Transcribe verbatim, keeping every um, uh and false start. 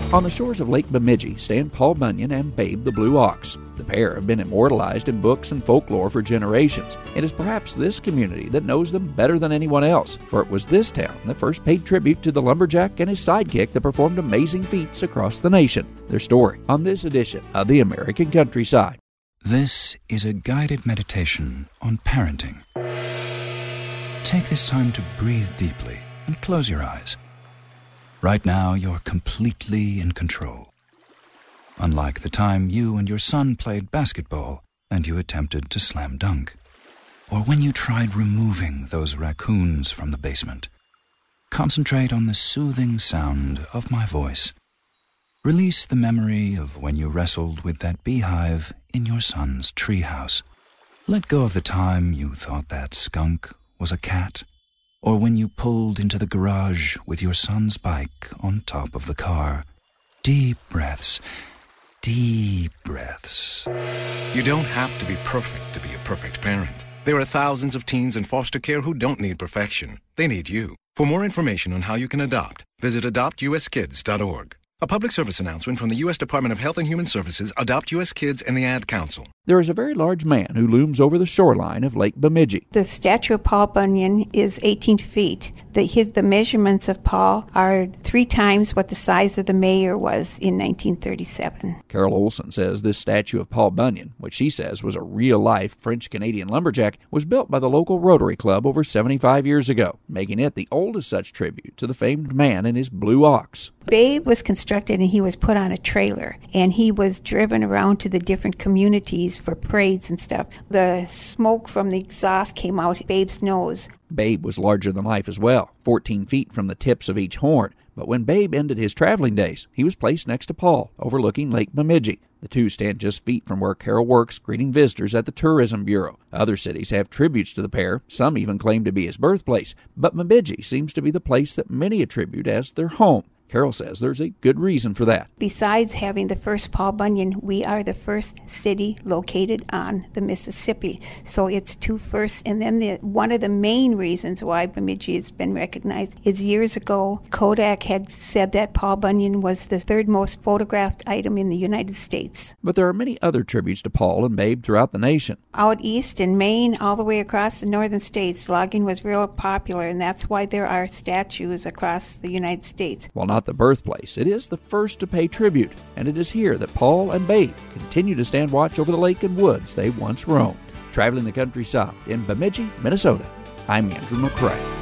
On the shores of Lake Bemidji stand Paul Bunyan and Babe the Blue Ox. The pair have been immortalized in books and folklore for generations. It is perhaps this community that knows them better than anyone else, for it was this town that first paid tribute to the lumberjack and his sidekick that performed amazing feats across the nation. Their story on this edition of the American Countryside. This is a guided meditation on parenting. Take this time to breathe deeply and close your eyes. Right now, you're completely in control. Unlike the time you and your son played basketball and you attempted to slam dunk. Or when you tried removing those raccoons from the basement. Concentrate on the soothing sound of my voice. Release the memory of when you wrestled with that beehive in your son's treehouse. Let go of the time you thought that skunk was a cat. Or when you pulled into the garage with your son's bike on top of the car. Deep breaths, deep breaths. You don't have to be perfect to be a perfect parent. There are thousands of teens in foster care who don't need perfection. They need you. For more information on how you can adopt, visit adopt u s kids dot org. A public service announcement from the U S Department of Health and Human Services, Adopt U S Kids, and the Ad Council. There is a very large man who looms over the shoreline of Lake Bemidji. The statue of Paul Bunyan is eighteen feet. The, his, the measurements of Paul are three times what the size of the mayor was in nineteen thirty-seven. Carol Olson says this statue of Paul Bunyan, which she says was a real-life French-Canadian lumberjack, was built by the local Rotary Club over seventy-five years ago, making it the oldest such tribute to the famed man and his blue ox. Babe was constructed and he was put on a trailer, and he was driven around to the different communities for parades and stuff. The smoke from the exhaust came out Babe's nose. Babe was larger than life as well, fourteen feet from the tips of each horn. But when Babe ended his traveling days, he was placed next to Paul, overlooking Lake Bemidji. The two stand just feet from where Carol works, greeting visitors at the Tourism Bureau. Other cities have tributes to the pair. Some even claim to be his birthplace. But Bemidji seems to be the place that many attribute as their home. Carol says there's a good reason for that. Besides having the first Paul Bunyan, we are the first city located on the Mississippi. So it's two firsts. And then the, one of the main reasons why Bemidji has been recognized is years ago, Kodak had said that Paul Bunyan was the third most photographed item in the United States. But there are many other tributes to Paul and Babe throughout the nation. Out east in Maine, all the way across the northern states, logging was real popular, and that's why there are statues across the United States. While not the birthplace, it is the first to pay tribute, and it is here that Paul and Babe continue to stand watch over the lake and woods they once roamed. Traveling the countryside in Bemidji, Minnesota, I'm Andrew McCrae.